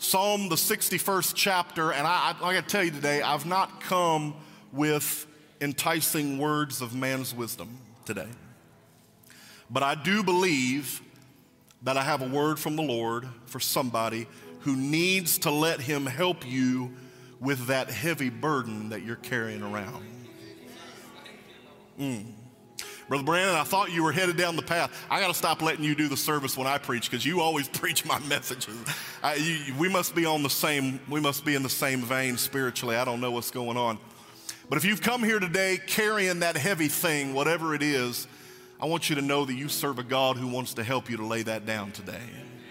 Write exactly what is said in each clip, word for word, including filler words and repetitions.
Psalm, the sixty-first chapter, and I, I, I got to tell you today, I've not come with enticing words of man's wisdom today. But I do believe that I have a word from the Lord for somebody who needs to let him help you with that heavy burden that you're carrying around. Mm. Brother Brandon, I thought you were headed down the path. I got to stop letting you do the service when I preach because you always preach my messages. I, you, we must be on the same, we must be in the same vein spiritually. I don't know what's going on. But if you've come here today carrying that heavy thing, whatever it is, I want you to know that you serve a God who wants to help you to lay that down today.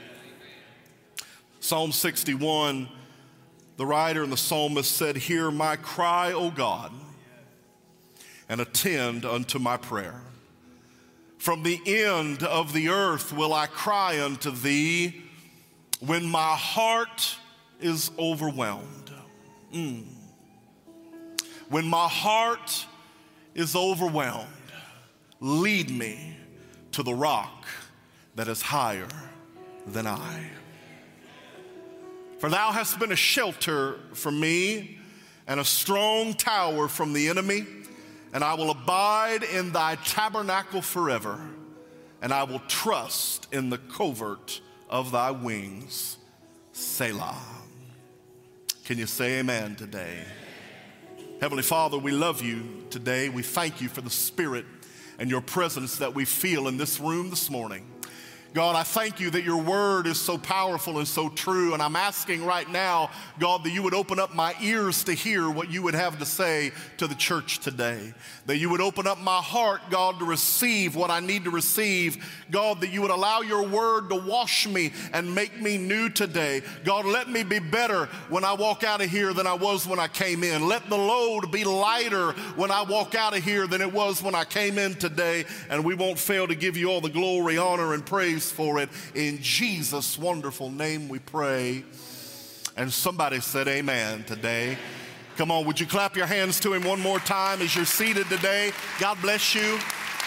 Psalm sixty-one, the writer and the psalmist said, "Hear my cry, O God, and attend unto my prayer. From the end of the earth will I cry unto thee when my heart is overwhelmed." Mm. When my heart is overwhelmed, lead me to the rock that is higher than I. For thou hast been a shelter for me and a strong tower from the enemy, and I will abide in thy tabernacle forever, and I will trust in the covert of thy wings. Selah. Can you say amen today? Heavenly Father, we love you today. We thank you for the Spirit and your presence that we feel in this room this morning. God, I thank you that your word is so powerful and so true, and I'm asking right now, God, that you would open up my ears to hear what you would have to say to the church today. That you would open up my heart, God, to receive what I need to receive. God, that you would allow your word to wash me and make me new today. God, let me be better when I walk out of here than I was when I came in. Let the load be lighter when I walk out of here than it was when I came in today, and we won't fail to give you all the glory, honor, and praise for it. In Jesus' wonderful name we pray. And somebody said amen today. Come on, would you clap your hands to him one more time as you're seated today? God bless you.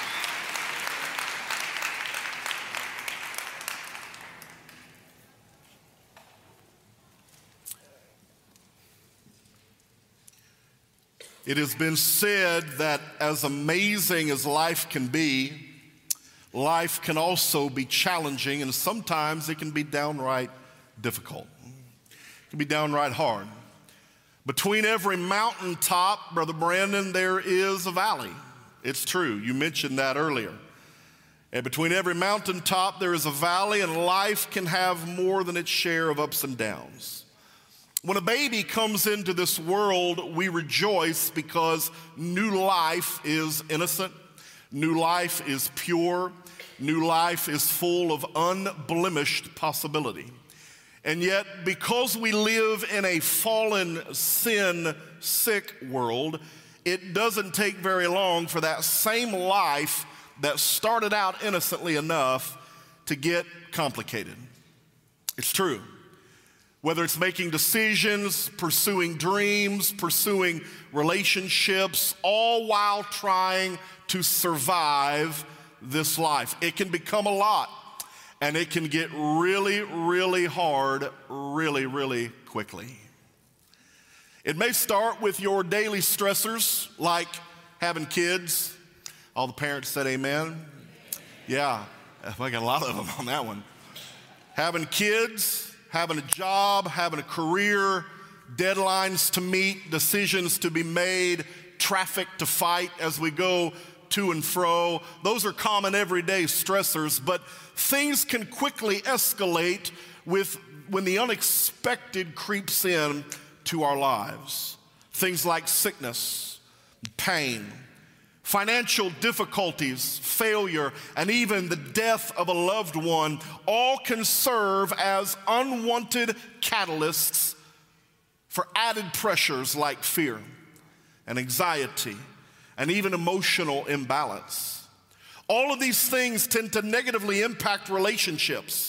It has been said that as amazing as life can be, life can also be challenging, and sometimes it can be downright difficult. It can be downright hard. Between every mountaintop, Brother Brandon, there is a valley. It's true. You mentioned that earlier. And between every mountaintop, there is a valley, and life can have more than its share of ups and downs. When a baby comes into this world, we rejoice because new life is innocent. New life is pure. New life is full of unblemished possibility. And yet, because we live in a fallen, sin-sick world, it doesn't take very long for that same life that started out innocently enough to get complicated. It's true. Whether it's making decisions, pursuing dreams, pursuing relationships, all while trying to survive this life. It can become a lot, and it can get really, really hard really, really quickly. It may start with your daily stressors, like having kids. All the parents said amen. Yeah, I got a lot of them on that one. Having kids, having a job, having a career, deadlines to meet, decisions to be made, traffic to fight as we go to and fro. Those are common everyday stressors, but things can quickly escalate with when the unexpected creeps in to our lives. Things like sickness, pain, financial difficulties, failure, and even the death of a loved one all can serve as unwanted catalysts for added pressures like fear and anxiety and even emotional imbalance. All of these things tend to negatively impact relationships.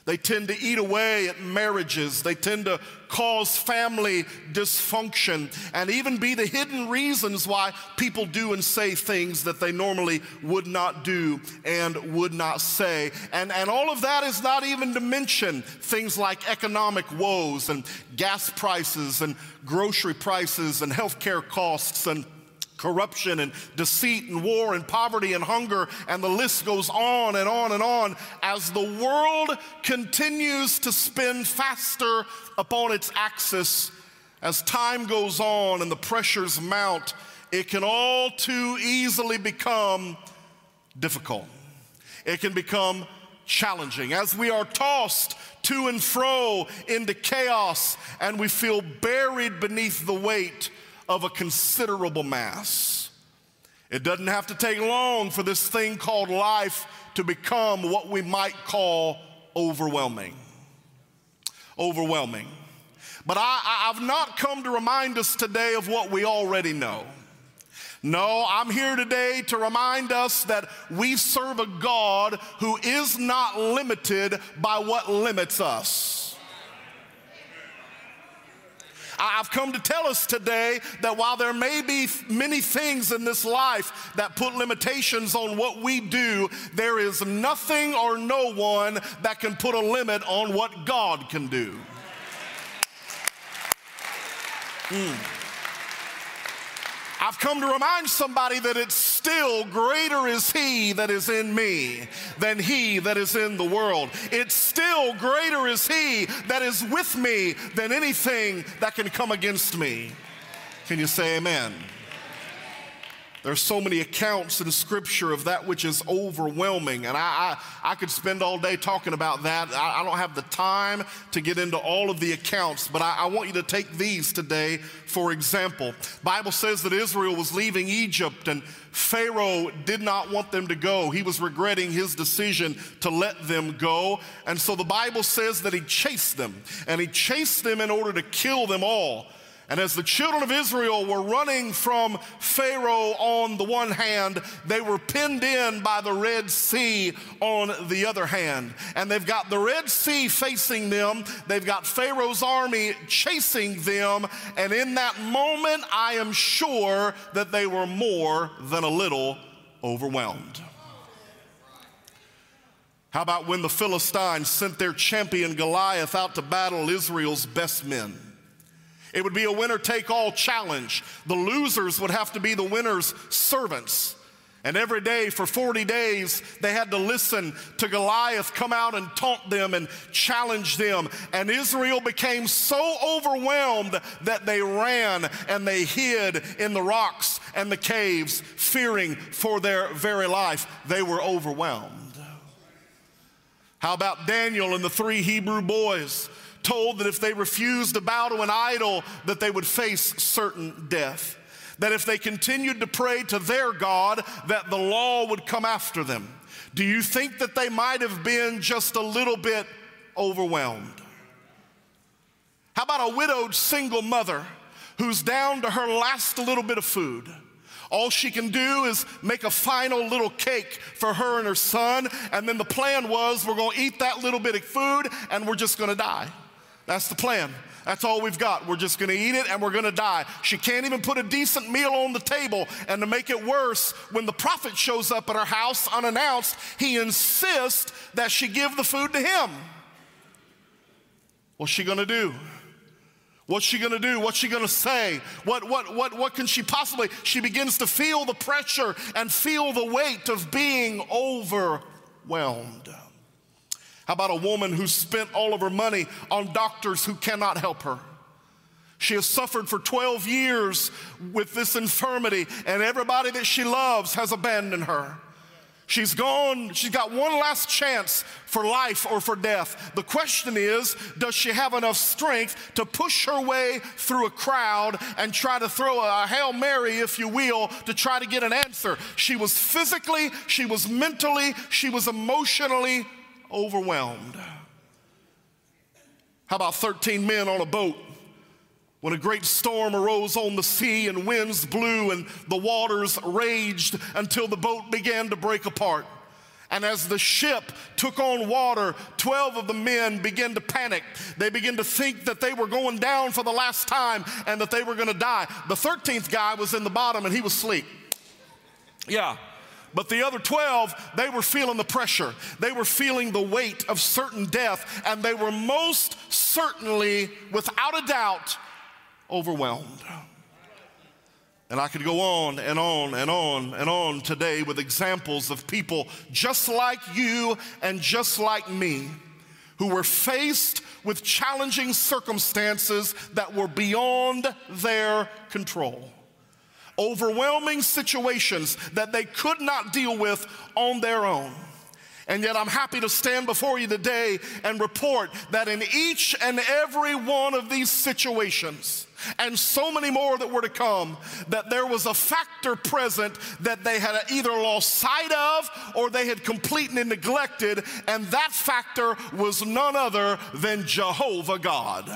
They tend to eat away at marriages. They tend to cause family dysfunction and even be the hidden reasons why people do and say things that they normally would not do and would not say. And, and all of that is not even to mention things like economic woes and gas prices and grocery prices and healthcare costs and corruption and deceit and war and poverty and hunger, and the list goes on and on and on. As the world continues to spin faster upon its axis, as time goes on and the pressures mount, it can all too easily become difficult. It can become challenging as we are tossed to and fro into chaos and we feel buried beneath the weight of a considerable mass. It doesn't have to take long for this thing called life to become what we might call overwhelming. Overwhelming. But I, I've not come to remind us today of what we already know. No, I'm here today to remind us that we serve a God who is not limited by what limits us. I've come to tell us today that while there may be many things in this life that put limitations on what we do, there is nothing or no one that can put a limit on what God can do. Mm. I've come to remind somebody that it's still greater is he that is in me than he that is in the world. It's still greater is he that is with me than anything that can come against me. Can you say amen? There's so many accounts in Scripture of that which is overwhelming, and I, I, I could spend all day talking about that. I, I don't have the time to get into all of the accounts, but I, I want you to take these today for example. The Bible says that Israel was leaving Egypt, and Pharaoh did not want them to go. He was regretting his decision to let them go, and so the Bible says that he chased them, and he chased them in order to kill them all. And as the children of Israel were running from Pharaoh on the one hand, they were pinned in by the Red Sea on the other hand. And they've got the Red Sea facing them. They've got Pharaoh's army chasing them. And in that moment, I am sure that they were more than a little overwhelmed. How about when the Philistines sent their champion Goliath out to battle Israel's best men? It would be a winner-take-all challenge. The losers would have to be the winner's servants. And every day for forty days, they had to listen to Goliath come out and taunt them and challenge them. And Israel became so overwhelmed that they ran and they hid in the rocks and the caves, fearing for their very life. They were overwhelmed. How about Daniel and the three Hebrew boys? Told that if they refused to bow to an idol, that they would face certain death. That if they continued to pray to their God, that the law would come after them. Do you think that they might have been just a little bit overwhelmed? How about a widowed single mother who's down to her last little bit of food? All she can do is make a final little cake for her and her son, and then the plan was we're going to eat that little bit of food and we're just going to die. That's the plan. That's all we've got. We're just going to eat it and we're going to die. She can't even put a decent meal on the table. And to make it worse, when the prophet shows up at her house unannounced, he insists that she give the food to him. What's she going to do? What's she going to do? What's she going to say? What, what, what, what can she possibly? She begins to feel the pressure and feel the weight of being overwhelmed. How about a woman who spent all of her money on doctors who cannot help her? She has suffered for twelve years with this infirmity, and everybody that she loves has abandoned her. She's gone, she's got one last chance for life or for death. The question is, does she have enough strength to push her way through a crowd and try to throw a Hail Mary, if you will, to try to get an answer? She was physically, she was mentally, she was emotionally overwhelmed. How about thirteen men on a boat when a great storm arose on the sea and winds blew and the waters raged until the boat began to break apart? And as the ship took on water, twelve of the men began to panic. They began to think that they were going down for the last time and that they were going to die. The thirteenth guy was in the bottom and he was asleep. Yeah. But the other twelve, they were feeling the pressure. They were feeling the weight of certain death, and they were most certainly, without a doubt, overwhelmed. And I could go on and on and on and on today with examples of people just like you and just like me who were faced with challenging circumstances that were beyond their control. Overwhelming situations that they could not deal with on their own. And yet I'm happy to stand before you today and report that in each and every one of these situations, and so many more that were to come, that there was a factor present that they had either lost sight of or they had completely neglected, and that factor was none other than Jehovah God.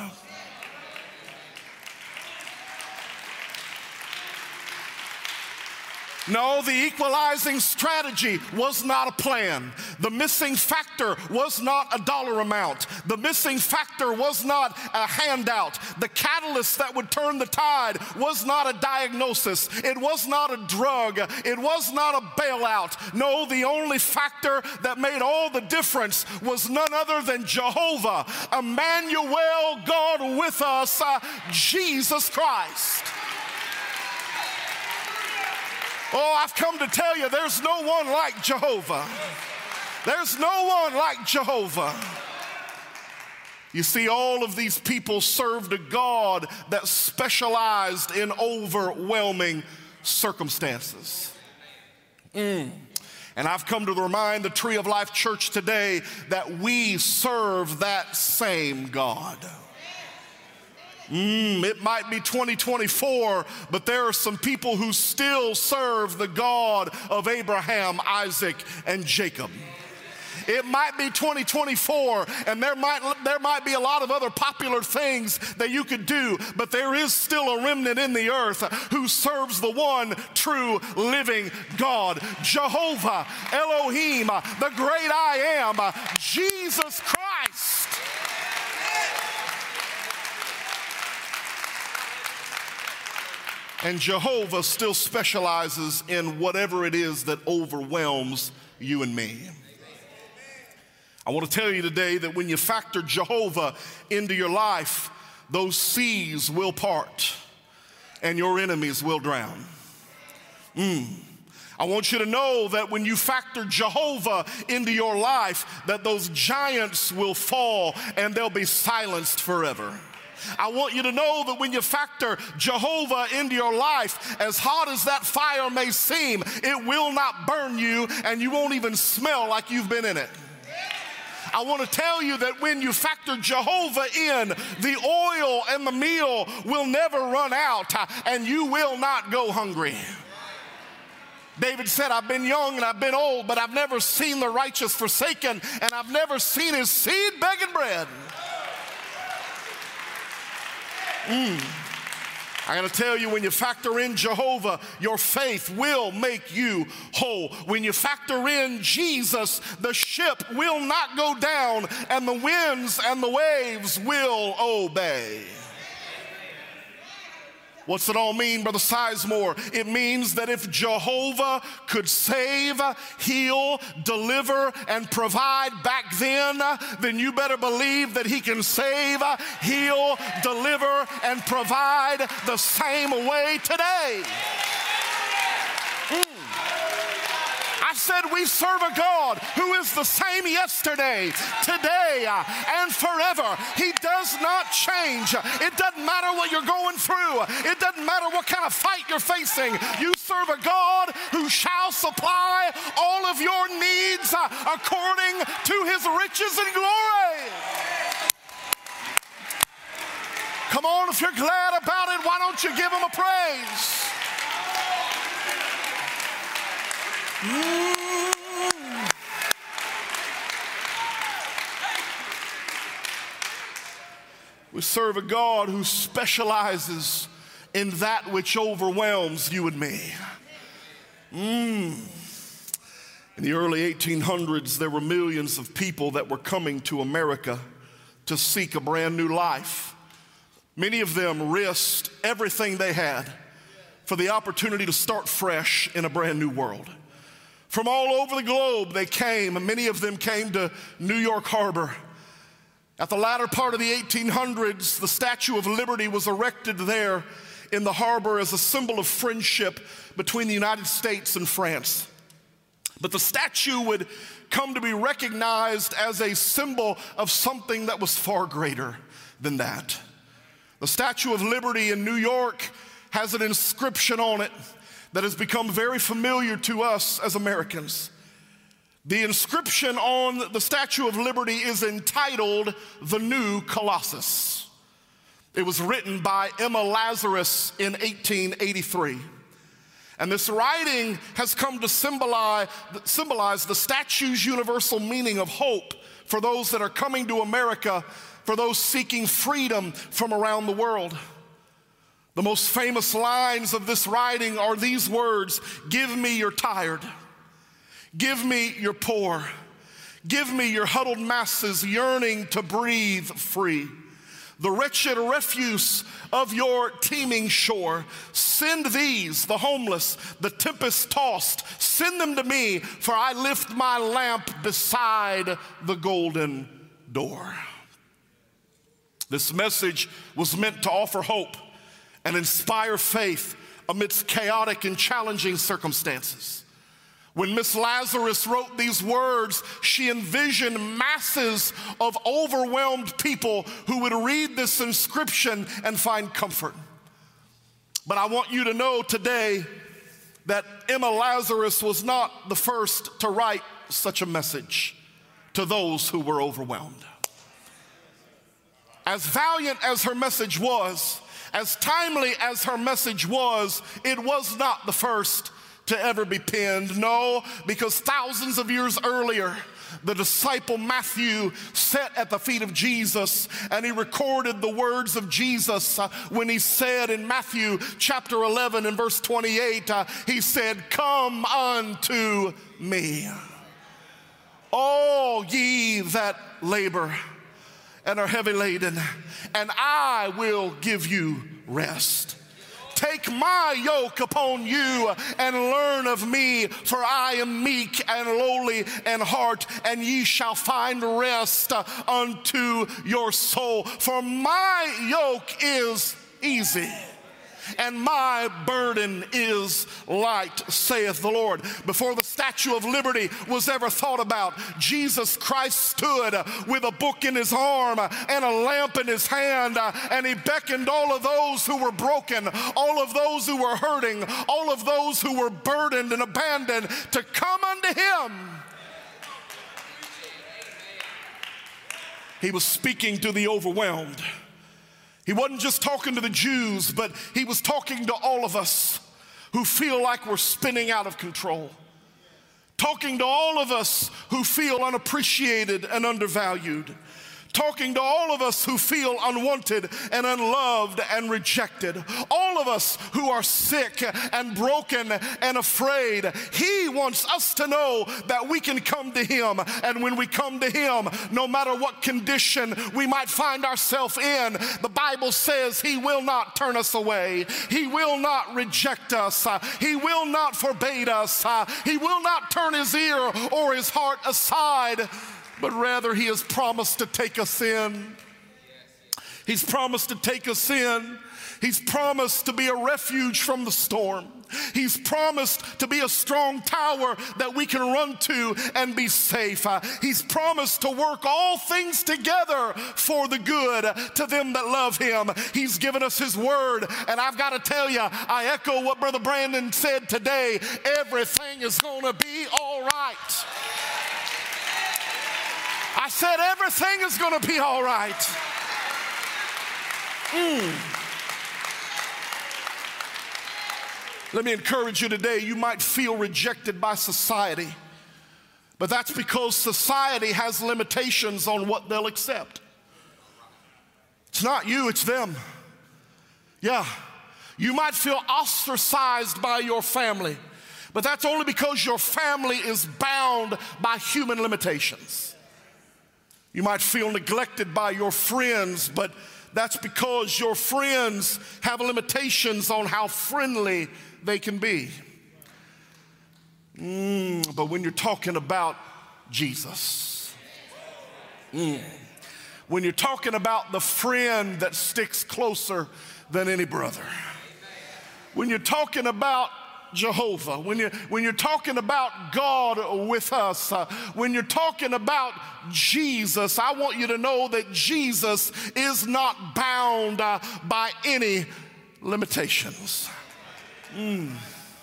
No, the equalizing strategy was not a plan. The missing factor was not a dollar amount. The missing factor was not a handout. The catalyst that would turn the tide was not a diagnosis. It was not a drug. It was not a bailout. No, the only factor that made all the difference was none other than Jehovah, Emmanuel, God with us, uh, Jesus Christ. Oh, I've come to tell you, there's no one like Jehovah. There's no one like Jehovah. You see, all of these people served a God that specialized in overwhelming circumstances. Mm. And I've come to remind the Tree of Life Church today that we serve that same God. Mm, it might be twenty twenty-four, but there are some people who still serve the God of Abraham, Isaac, and Jacob. It might be twenty twenty-four, and there might, there might be a lot of other popular things that you could do, but there is still a remnant in the earth who serves the one true living God, Jehovah, Elohim, the great I am, Jesus Christ. And Jehovah still specializes in whatever it is that overwhelms you and me. I want to tell you today that when you factor Jehovah into your life, those seas will part and your enemies will drown. Mm. I want you to know that when you factor Jehovah into your life, that those giants will fall and they'll be silenced forever. I want you to know that when you factor Jehovah into your life, as hot as that fire may seem, it will not burn you and you won't even smell like you've been in it. I want to tell you that when you factor Jehovah in, the oil and the meal will never run out and you will not go hungry. David said, I've been young and I've been old, but I've never seen the righteous forsaken and I've never seen his seed begging bread. Mm. I gotta tell you, when you factor in Jehovah, your faith will make you whole. When you factor in Jesus, the ship will not go down and the winds and the waves will obey. What's it all mean, Brother Sizemore? It means that if Jehovah could save, heal, deliver, and provide back then, then you better believe that he can save, heal, deliver, and provide the same way today. Mm. I said we serve a God who is the same yesterday, today, and forever. He does not change. It doesn't matter what you're going through. It doesn't matter what kind of fight you're facing. You serve a God who shall supply all of your needs according to his riches and glory. Come on, if you're glad about it, why don't you give him a praise? Mm. We serve a God who specializes in that which overwhelms you and me. Mm. In the early eighteen hundreds, there were millions of people that were coming to America to seek a brand new life. Many of them risked everything they had for the opportunity to start fresh in a brand new world. From all over the globe they came, and many of them came to New York Harbor. At the latter part of the eighteen hundreds, the Statue of Liberty was erected there in the harbor as a symbol of friendship between the United States and France. But the statue would come to be recognized as a symbol of something that was far greater than that. The Statue of Liberty in New York has an inscription on it that has become very familiar to us as Americans. The inscription on the Statue of Liberty is entitled "The New Colossus." It was written by Emma Lazarus in eighteen eighty-three. And this writing has come to symbolize, symbolize the statue's universal meaning of hope for those that are coming to America, for those seeking freedom from around the world. The most famous lines of this writing are these words: "Give me your tired, give me your poor, give me your huddled masses yearning to breathe free. The wretched refuse of your teeming shore, send these, the homeless, the tempest-tossed, send them to me, for I lift my lamp beside the golden door." This message was meant to offer hope and inspire faith amidst chaotic and challenging circumstances. When Miss Lazarus wrote these words, she envisioned masses of overwhelmed people who would read this inscription and find comfort. But I want you to know today that Emma Lazarus was not the first to write such a message to those who were overwhelmed. As valiant as her message was, as timely as her message was, it was not the first to ever be penned. No, because thousands of years earlier, the disciple Matthew sat at the feet of Jesus and he recorded the words of Jesus uh, when he said in Matthew chapter eleven and verse twenty-eight, uh, he said, "Come unto me, all ye that labor and are heavy laden, and I will give you rest. Take my yoke upon you and learn of me, for I am meek and lowly in heart, and ye shall find rest unto your soul. For my yoke is easy and my burden is light, saith the Lord." Before the Statue of Liberty was ever thought about, Jesus Christ stood with a book in his arm and a lamp in his hand, and he beckoned all of those who were broken, all of those who were hurting, all of those who were burdened and abandoned to come unto him. He was speaking to the overwhelmed. He wasn't just talking to the Jews, but he was talking to all of us who feel like we're spinning out of control. Talking to all of us who feel unappreciated and undervalued. Talking to all of us who feel unwanted and unloved and rejected. All of us who are sick and broken and afraid. He wants us to know that we can come to him. And when we come to him, no matter what condition we might find ourselves in, the Bible says he will not turn us away. He will not reject us. Uh, he will not forbade us. Uh, he will not turn his ear or his heart aside. But rather he has promised to take us in. He's promised to take us in. He's promised to be a refuge from the storm. He's promised to be a strong tower that we can run to and be safe. Uh, he's promised to work all things together for the good to them that love him. He's given us his word. And I've got to tell you, I echo what Brother Brandon said today. Everything is going to be all right. I said everything is going to be all right. Mm. Let me encourage you today. You might feel rejected by society, but that's because society has limitations on what they'll accept. It's not you, it's them. Yeah, you might feel ostracized by your family, But that's only because your family is bound by human limitations. You might feel neglected by your friends, but that's because your friends have limitations on how friendly they can be. Mm, but when you're talking about Jesus, mm, when you're talking about the friend that sticks closer than any brother, when you're talking about Jehovah, when you're, when you're talking about God with us, uh, when you're talking about Jesus, I want you to know that Jesus is not bound uh, by any limitations. Mm.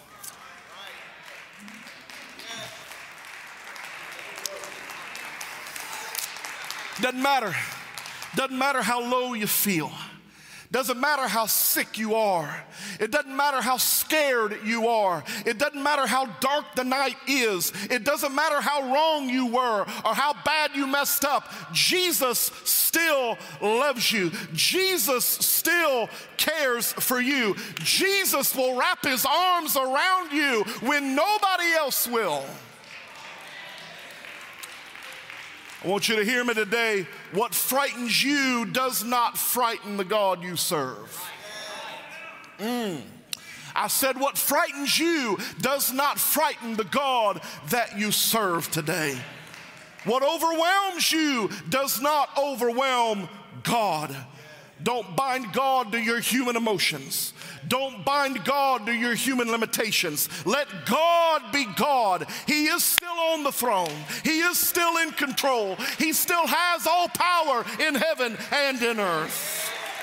Doesn't matter. Doesn't matter how low you feel. Doesn't matter how sick you are. It doesn't matter how scared you are. It doesn't matter how dark the night is. It doesn't matter how wrong you were or how bad you messed up. Jesus still loves you. Jesus still cares for you. Jesus will wrap his arms around you when nobody else will. I want you to hear me today. What frightens you does not frighten the God you serve. Mm. I said what frightens you does not frighten the God that you serve today. What overwhelms you does not overwhelm God. Don't bind God to your human emotions. Don't bind God to your human limitations. Let God be God. He is still on the throne. He is still in control. He still has all power in heaven and in earth.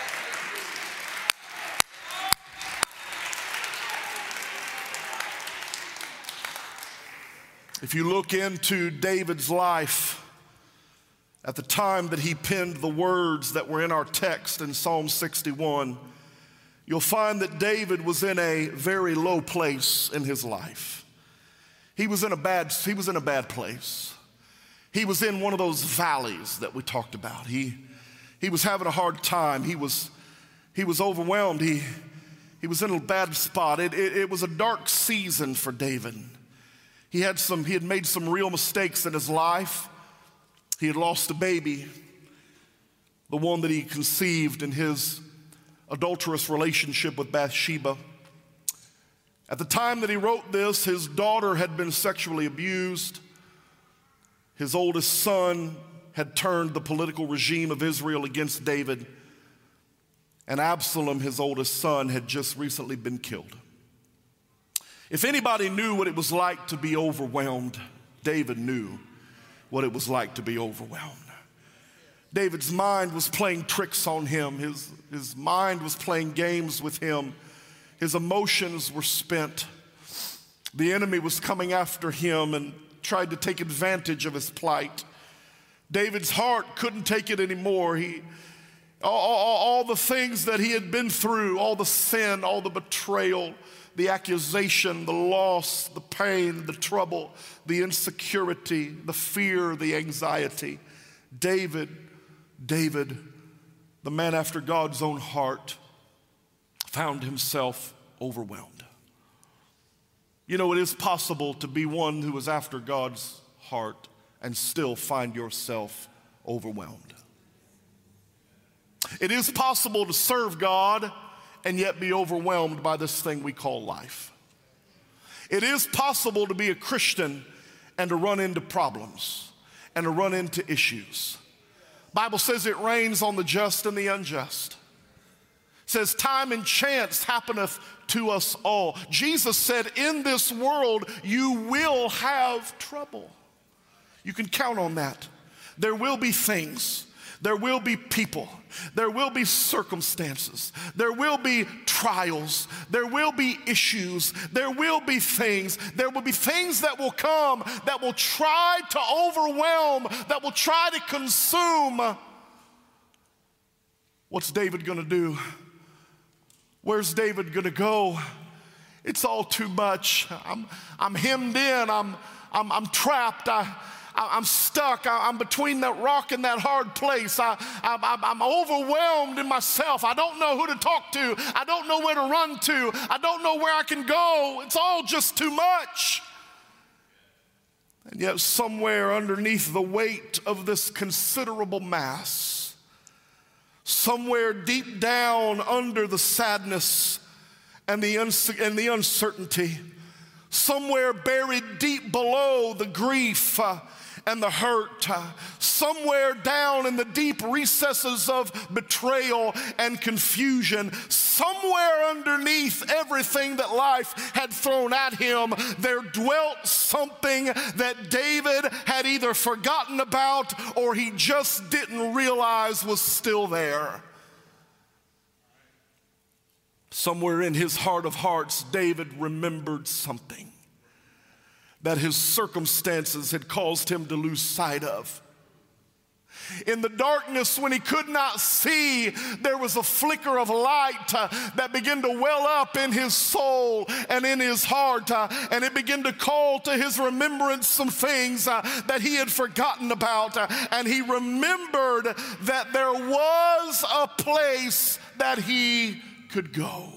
If you look into David's life, at the time that he penned the words that were in our text in Psalm sixty-one, you'll find that David was in a very low place in his life. He was in a bad, he was in a bad place. He was in one of those valleys that we talked about. He, he was having a hard time. He was, he was overwhelmed. He, he was in a bad spot. It, it, it was a dark season for David. He had some, he had made some real mistakes in his life. He had lost a baby, the one that he conceived in his adulterous relationship with Bathsheba. At the time that he wrote this, his daughter had been sexually abused. His oldest son had turned the political regime of Israel against David. And Absalom, his oldest son, had just recently been killed. If anybody knew what it was like to be overwhelmed, David knew what it was like to be overwhelmed. David's mind was playing tricks on him. His, his mind was playing games with him. His emotions were spent. The enemy was coming after him and tried to take advantage of his plight. David's heart couldn't take it anymore. He, all, all, all the things that he had been through, all the sin, all the betrayal, the accusation, the loss, the pain, the trouble, the insecurity, the fear, the anxiety. David, David, the man after God's own heart, found himself overwhelmed. You know, it is possible to be one who is after God's heart and still find yourself overwhelmed. It is possible to serve God and yet be overwhelmed by this thing we call life. It is possible to be a Christian and to run into problems and to run into issues. Bible says it rains on the just and the unjust. It says time and chance happeneth to us all. Jesus said, in this world you will have trouble. You can count on that. There will be things. There will be people. There will be circumstances. There will be trials. There will be issues. There will be things. There will be things that will come that will try to overwhelm, that will try to consume. What's David going to do? Where's David going to go? It's all too much. I'm, I'm hemmed in. I'm, I'm, I'm trapped. I, I, I'm stuck. I, I'm between that rock and that hard place. I, I, I'm overwhelmed in myself. I don't know who to talk to. I don't know where to run to. I don't know where I can go. It's all just too much. And yet somewhere underneath the weight of this considerable mass, somewhere deep down under the sadness and the, uns- and the uncertainty, somewhere buried deep below the grief uh, and the hurt, uh, somewhere down in the deep recesses of betrayal and confusion, somewhere underneath everything that life had thrown at him, there dwelt something that David had either forgotten about or he just didn't realize was still there. Somewhere in his heart of hearts, David remembered something that his circumstances had caused him to lose sight of. In the darkness, when he could not see, there was a flicker of light uh, that began to well up in his soul and in his heart, uh, and it began to call to his remembrance some things uh, that he had forgotten about, uh, and he remembered that there was a place that he could go.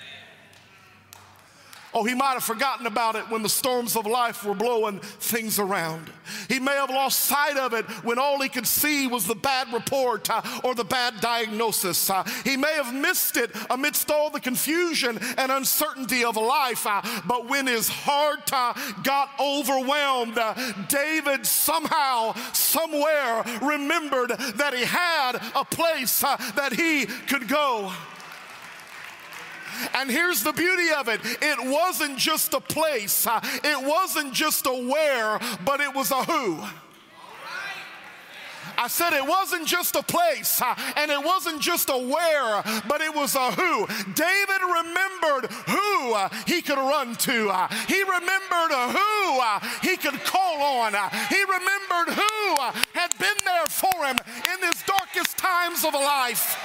Oh, he might have forgotten about it when the storms of life were blowing things around. He may have lost sight of it when all he could see was the bad report uh, or the bad diagnosis. Uh, he may have missed it amidst all the confusion and uncertainty of life. Uh, but when his heart uh, got overwhelmed, uh, David somehow, somewhere remembered that he had a place uh, that he could go. And here's the beauty of it. It wasn't just a place. Uh, it wasn't just a where, but it was a who. I said it wasn't just a place, uh, and it wasn't just a where, but it was a who. David remembered who uh, he could run to. Uh, he remembered uh, who uh, he could call on. Uh, he remembered who uh, had been there for him in his darkest times of life.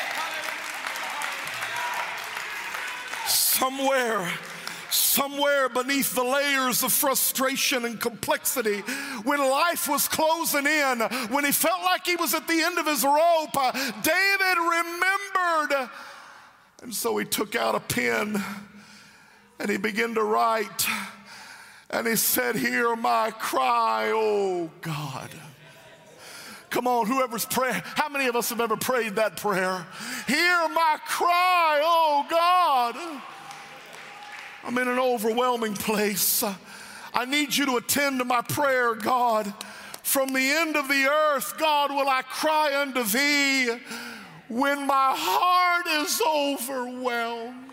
Somewhere, somewhere beneath the layers of frustration and complexity, when life was closing in, when he felt like he was at the end of his rope, uh, David remembered. And so he took out a pen and he began to write. And he said, "Hear my cry, oh God." Come on, whoever's praying, how many of us have ever prayed that prayer? Hear my cry, oh God. I'm in an overwhelming place. I need you to attend to my prayer, God. From the end of the earth, God, will I cry unto thee when my heart is overwhelmed.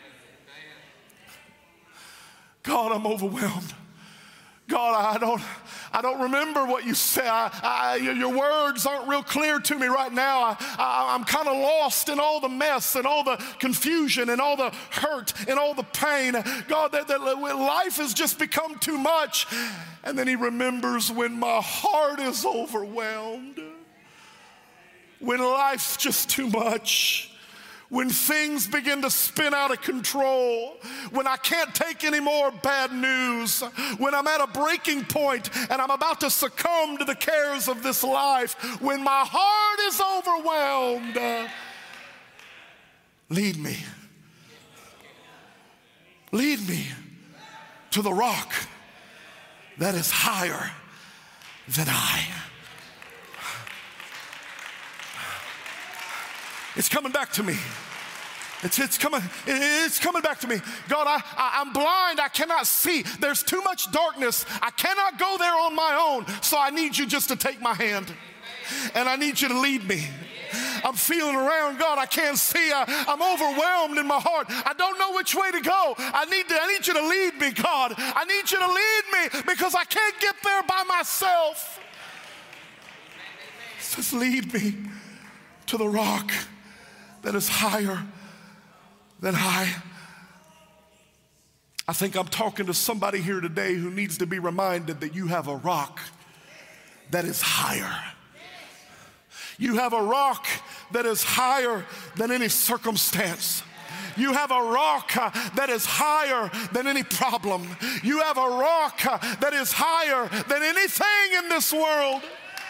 God, I'm overwhelmed. God, I don't, I don't remember what you said. I, I, your words aren't real clear to me right now. I, I, I'm kind of lost in all the mess and all the confusion and all the hurt and all the pain. God, that, that life has just become too much. And then he remembers when my heart is overwhelmed, when life's just too much. When things begin to spin out of control, when I can't take any more bad news, when I'm at a breaking point and I'm about to succumb to the cares of this life, when my heart is overwhelmed, uh, lead me. Lead me to the rock that is higher than I. It's coming back to me. It's, it's, coming, it's coming back to me. God, I, I, I'm blind. I cannot see. There's too much darkness. I cannot go there on my own. So I need you just to take my hand. And I need you to lead me. I'm feeling around, God. I can't see. I, I'm overwhelmed in my heart. I don't know which way to go. I need, to, I need you to lead me, God. I need you to lead me because I can't get there by myself. It says, lead me to the rock that is higher than I. I think I'm talking to somebody here today who needs to be reminded that you have a rock that is higher. You have a rock that is higher than any circumstance. You have a rock uh, that is higher than any problem. You have a rock uh, that is higher than anything in this world.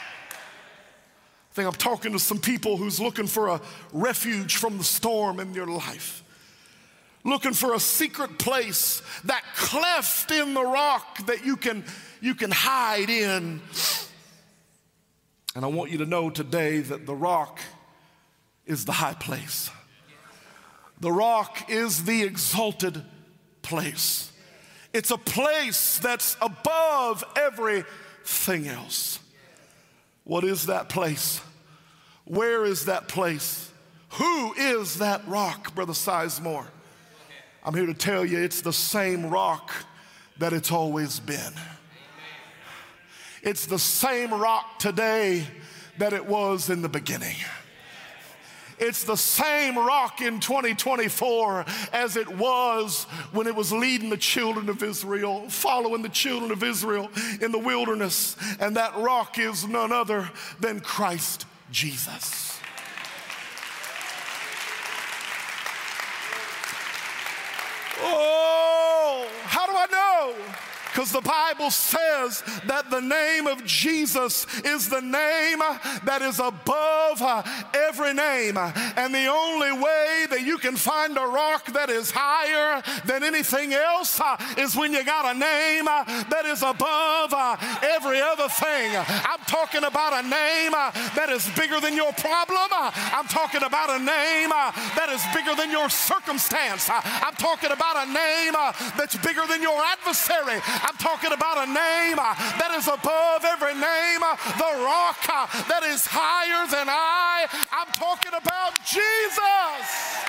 I think I'm talking to some people who's looking for a refuge from the storm in your life. Looking for a secret place, that cleft in the rock that you can, you can hide in. And I want you to know today that the rock is the high place. The rock is the exalted place. It's a place that's above everything else. What is that place? Where is that place? Who is that rock, Brother Sizemore? I'm here to tell you it's the same rock that it's always been. It's the same rock today that it was in the beginning. It's the same rock in twenty twenty-four as it was when it was leading the children of Israel, following the children of Israel in the wilderness. And that rock is none other than Christ Jesus. Oh, how do I know? Because the Bible says that the name of Jesus is the name that is above every name. And the only way that you can find a rock that is higher than anything else is when you got a name that is above every other thing. I'm talking about a name that is bigger than your problem. I'm talking about a name that is bigger than your circumstance. I'm talking about a name that's bigger than your adversary. I'm talking about a name uh, that is above every name, uh, the rock uh, that is higher than I. I'm talking about Jesus.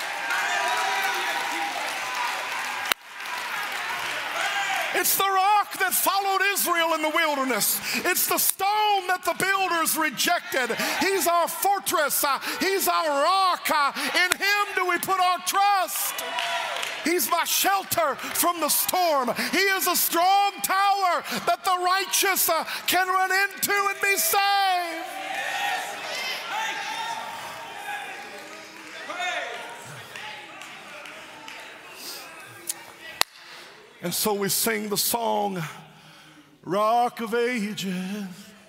It's the rock that followed Israel in the wilderness. It's the stone that the builders rejected. He's our fortress. Uh, he's our rock. Uh, in him do we put our trust. He's my shelter from the storm. He is a strong tower that the righteous uh, can run into and be saved. And so we sing the song, Rock of Ages,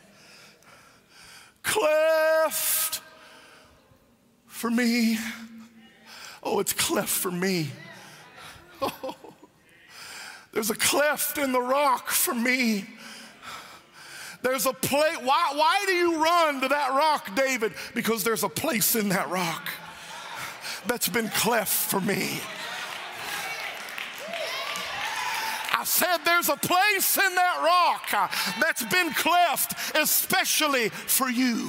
cleft for me. Oh, it's cleft for me. Oh, there's a cleft in the rock for me. There's a place. Why, why do you run to that rock, David? Because there's a place in that rock that's been cleft for me. I said there's a place in that rock that's been cleft especially for you.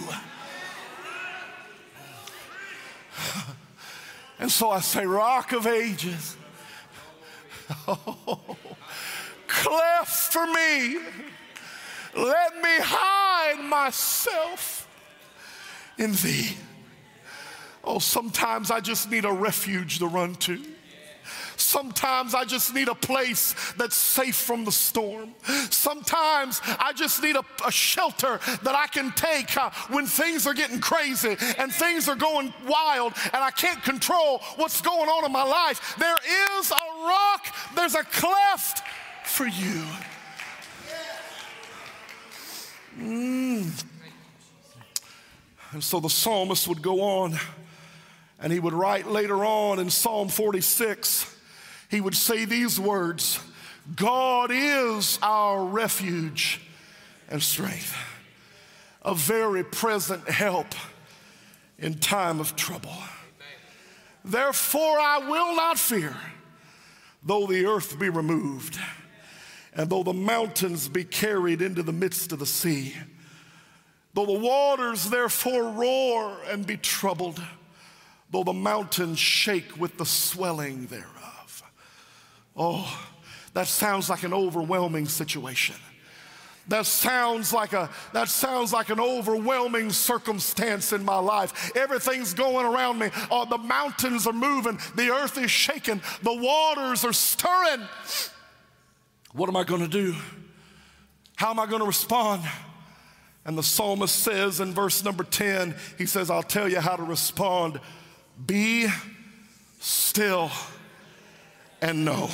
And so I say, Rock of Ages, oh, cleft for me. Let me hide myself in thee. Oh, sometimes I just need a refuge to run to. Sometimes I just need a place that's safe from the storm. Sometimes I just need a, a shelter that I can take uh, when things are getting crazy and things are going wild and I can't control what's going on in my life. There is a rock, there's a cleft for you. Mm. And so the psalmist would go on and he would write later on in Psalm forty-six, he would say these words, God is our refuge and strength, a very present help in time of trouble. Therefore I will not fear, though the earth be removed, and though the mountains be carried into the midst of the sea, though the waters therefore roar and be troubled, though the mountains shake with the swelling thereof. Oh, that sounds like an overwhelming situation. That sounds like a that sounds like an overwhelming circumstance in my life. Everything's going around me. Oh, the mountains are moving. The earth is shaking. The waters are stirring. What am I going to do? How am I going to respond? And the psalmist says in verse number ten, he says, I'll tell you how to respond. Be still, and know.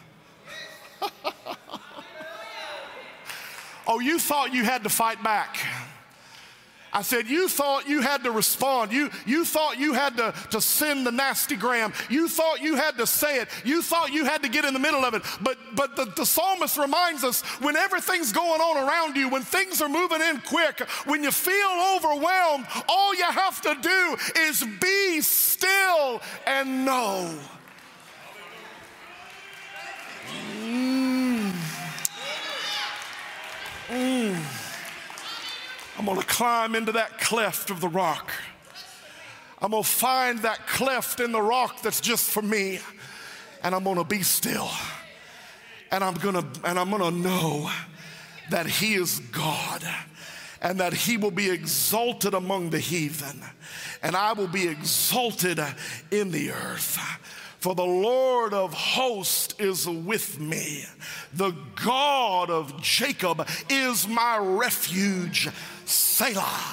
Oh, you thought you had to fight back. I said, you thought you had to respond. You, you thought you had to, to send the nasty gram. You thought you had to say it. You thought you had to get in the middle of it. But, but the, the psalmist reminds us, when everything's going on around you, when things are moving in quick, when you feel overwhelmed, all you have to do is be still and know. Mm. Mm. I'm going to climb into that cleft of the rock. I'm going to find that cleft in the rock that's just for me, and I'm going to be still. And I'm going to and I'm going to know that he is God, and that he will be exalted among the heathen, and I will be exalted in the earth. For the Lord of hosts is with me. The God of Jacob is my refuge. Selah.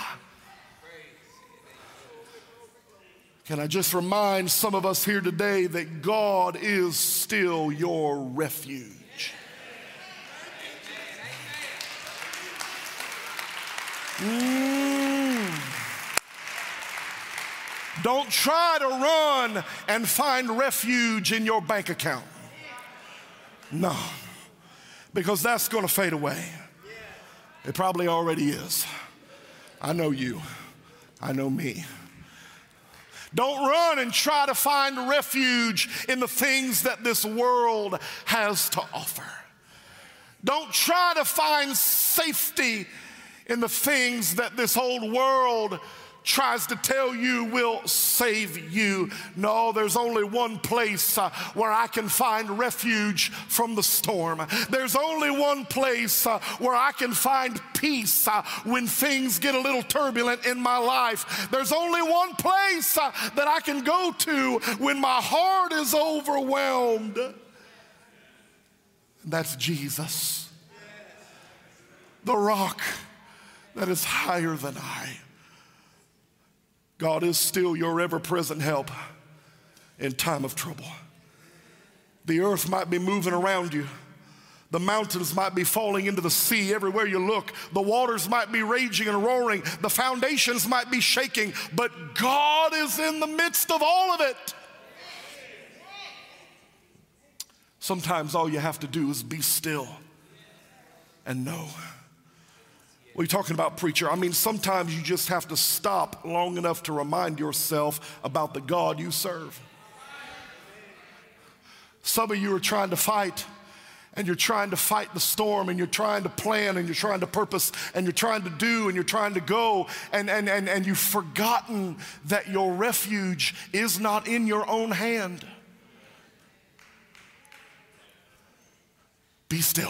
Can I just remind some of us here today that God is still your refuge? Mm. Don't try to run and find refuge in your bank account. No, because that's going to fade away. It probably already is. I know you. I know me. Don't run and try to find refuge in the things that this world has to offer. Don't try to find safety in the things that this old world tries to tell you will save you. No, there's only one place uh, where I can find refuge from the storm. There's only one place uh, where I can find peace uh, when things get a little turbulent in my life. There's only one place uh, that I can go to when my heart is overwhelmed. That's Jesus, the rock that is higher than I. God is still your ever-present help in time of trouble. The earth might be moving around you. The mountains might be falling into the sea everywhere you look. The waters might be raging and roaring. The foundations might be shaking, but God is in the midst of all of it. Sometimes all you have to do is be still and know. What are you talking about, preacher? I mean, sometimes you just have to stop long enough to remind yourself about the God you serve. Some of you are trying to fight, and you're trying to fight the storm, and you're trying to plan, and you're trying to purpose, and you're trying to do, and you're trying to go, and, and, and, and you've forgotten that your refuge is not in your own hand. Be still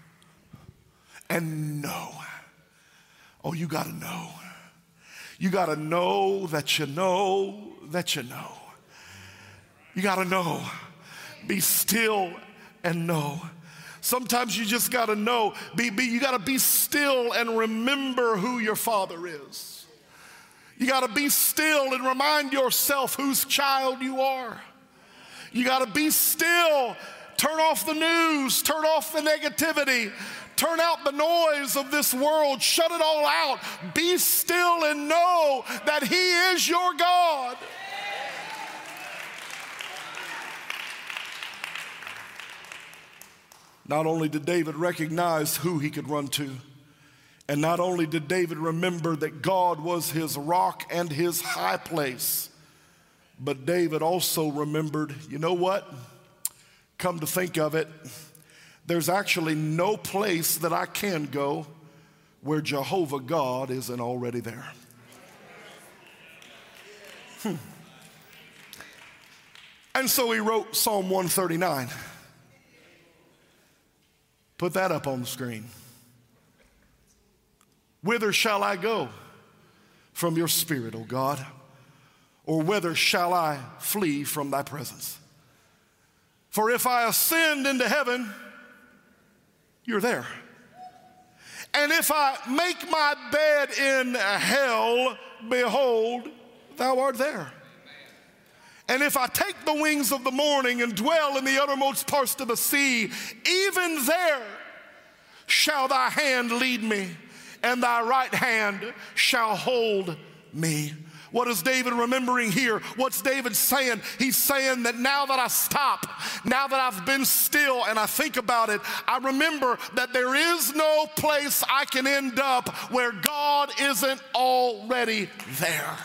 and know. Oh, you got to know. You got to know that you know that you know. You got to know. Be still and know. Sometimes you just got to know. Be, be, you got to be still and remember who your Father is. You got to be still and remind yourself whose child you are. You got to be still. Turn off the news. Turn off the negativity. Turn out the noise of this world. Shut it all out. Be still and know that he is your God. Not only did David recognize who he could run to, and not only did David remember that God was his rock and his high place, but David also remembered, you know what? Come to think of it, there's actually no place that I can go where Jehovah God isn't already there. Hmm. And so he wrote Psalm one thirty-nine. Put that up on the screen. Whither shall I go from your spirit, O God? Or whither shall I flee from thy presence? For if I ascend into heaven, you're there. And if I make my bed in hell, behold, thou art there. And if I take the wings of the morning and dwell in the uttermost parts of the sea, even there shall thy hand lead me, and thy right hand shall hold me. What is David remembering here? What's David saying? He's saying that now that I stop, now that I've been still and I think about it, I remember that there is no place I can end up where God isn't already there.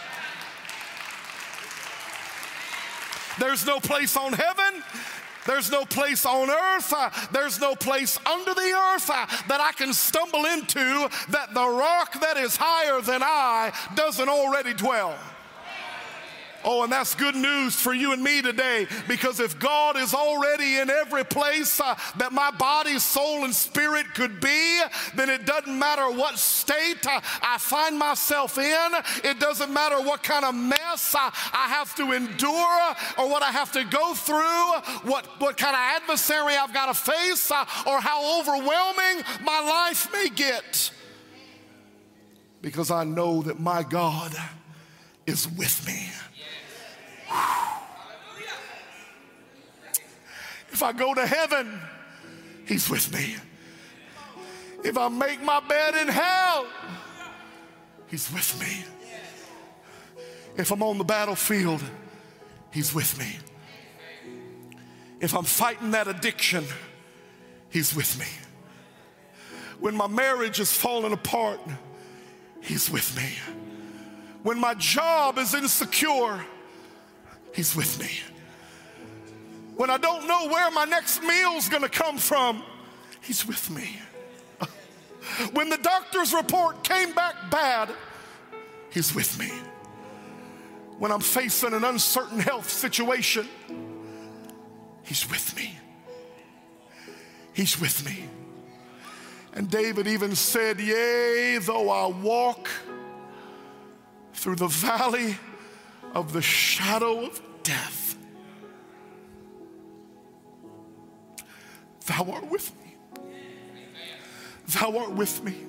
There's no place on heaven. There's no place on earth, uh, there's no place under the earth uh, that I can stumble into that the rock that is higher than I doesn't already dwell. Oh, and that's good news for you and me today, because if God is already in every place uh, that my body, soul, and spirit could be, then it doesn't matter what state uh, I find myself in. It doesn't matter what kind of mess uh, I have to endure or what I have to go through, what, what kind of adversary I've got to face, uh, or how overwhelming my life may get. Because I know that my God is with me. If I go to heaven, he's with me. If I make my bed in hell, he's with me. If I'm on the battlefield, he's with me. If I'm fighting that addiction, he's with me. When my marriage is falling apart, he's with me. When my job is insecure, he's with me. When I don't know where my next meal's gonna come from, he's with me. When the doctor's report came back bad, he's with me. When I'm facing an uncertain health situation, he's with me. He's with me. And David even said, yea, though I walk through the valley of the shadow of death, thou art with me. Thou art with me.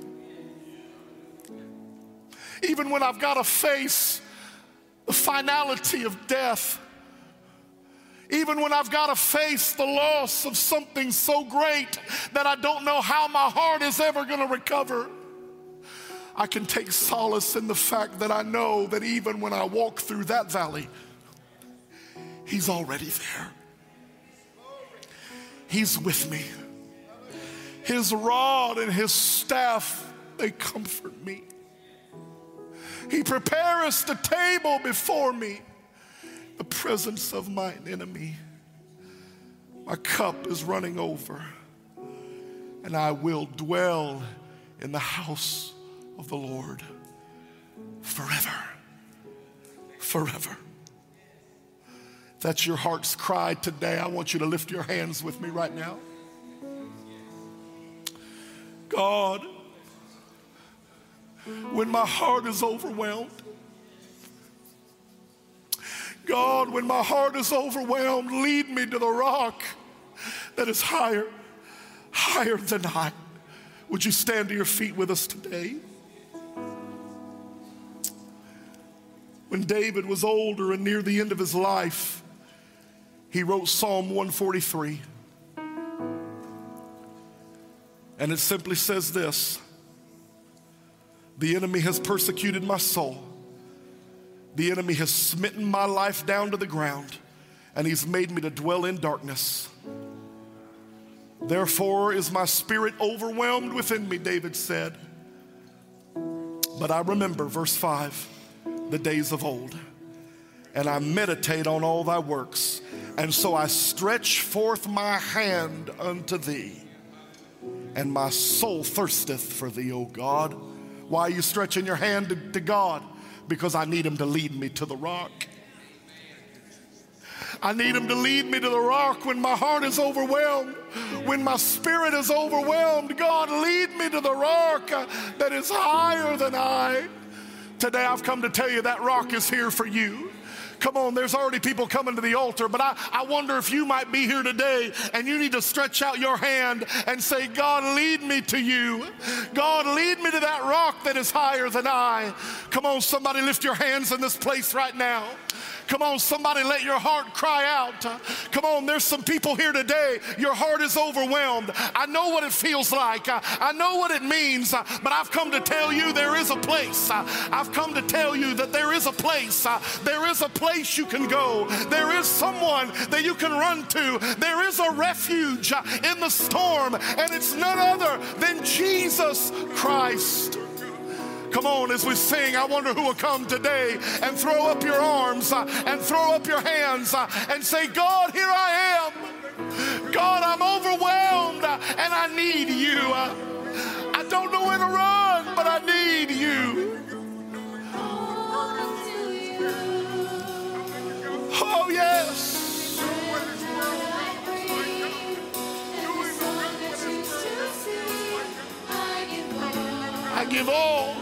Even when I've got to face the finality of death, even when I've got to face the loss of something so great that I don't know how my heart is ever going to recover, I can take solace in the fact that I know that even when I walk through that valley, he's already there. He's with me. His rod and his staff, they comfort me. He prepareth the table before me, the presence of mine enemy. My cup is running over, and I will dwell in the house of the Lord forever. Forever. If that's your heart's cry today, I want you to lift your hands with me right now. God, when my heart is overwhelmed, God, when my heart is overwhelmed, lead me to the rock that is higher, higher than I. Would you stand to your feet with us today? When David was older and near the end of his life, he wrote Psalm one forty-three. And it simply says this: the enemy has persecuted my soul. The enemy has smitten my life down to the ground, and he's made me to dwell in darkness. Therefore is my spirit overwhelmed within me, David said. But I remember, verse five, the days of old, and I meditate on all thy works. And so I stretch forth my hand unto thee, and my soul thirsteth for thee, O God. Why are you stretching your hand to, to God? Because I need him to lead me to the rock. I need him to lead me to the rock when my heart is overwhelmed, when my spirit is overwhelmed. God, lead me to the rock that is higher than I. Today I've come to tell you that rock is here for you. Come on, there's already people coming to the altar, but I, I wonder if you might be here today and you need to stretch out your hand and say, God, lead me to you. God, lead me to that rock that is higher than I. Come on, somebody lift your hands in this place right now. Come on, somebody let your heart cry out. Come on, there's some people here today, your heart is overwhelmed. I know what it feels like. I know what it means, but I've come to tell you there is a place. I've come to tell you that there is a place. There is a place you can go. There is someone that you can run to. There is a refuge in the storm, and it's none other than Jesus Christ. Come on, as we sing, I wonder who will come today and throw up your arms uh, and throw up your hands uh, and say, God, here I am. God, I'm overwhelmed uh, and I need you. Uh, I don't know where to run, but I need you. Oh, yes. I give all.